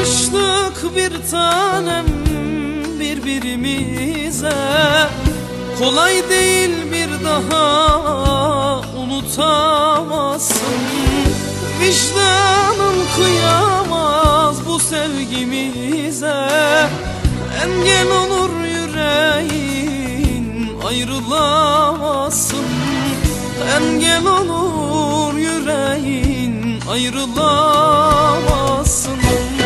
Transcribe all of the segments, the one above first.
Alıştık bir tanem birbirimize, kolay değil bir daha unutamazsın. Vicdanın kıyamaz bu sevgimize, engel olur yüreğin ayrılamazsın. Engel olur yüreğin ayrılamazsın.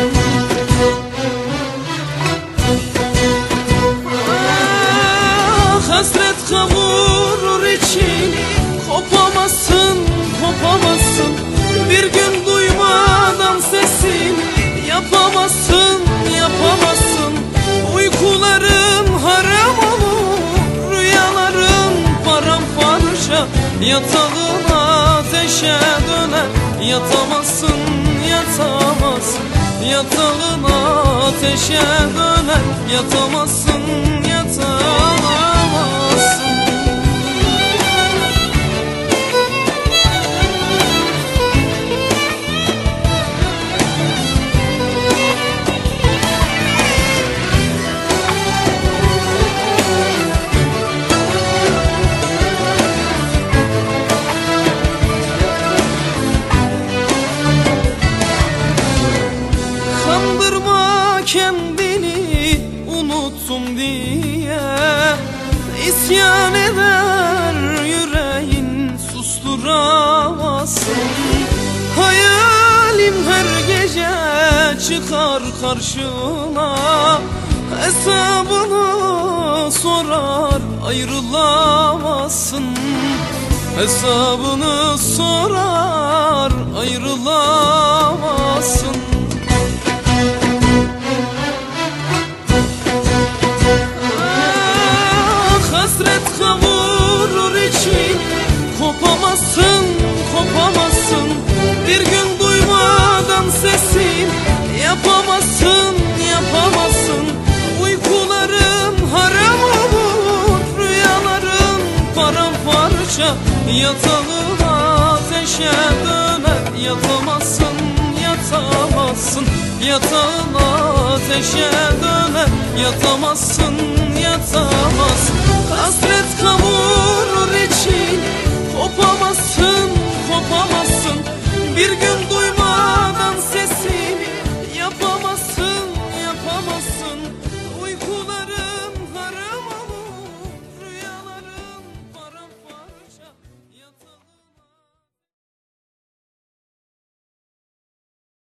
Hasret kavurur için, kopamazsın, kopamazsın. Bir gün duymadan sesini yapamazsın, yapamazsın. Uykuların haram olur, rüyaların paramparça. Yatağın ateşe döner, yatamazsın, yatamazsın. Yatağın ateşe döner, yatamazsın, yatamazsın. Kandırma kendini unuttum diye, İsyan eder yüreğin, susturamazsın. Hayalim her gece çıkar karşına, hesabını sorar ayrılamazsın. Hesabını sorar ayrılamazsın. Hasret kavurur için, kopamazsın, kopamazsın. Bir gün duymadan sesin yapamazsın, yapamazsın. Uykuların haram olur, rüyaların paramparça. Yatağın ateşe döner, yatamazsın, yatamazsın. Yatağın ateşe döner, yatamazsın, yatamazsın. Hasret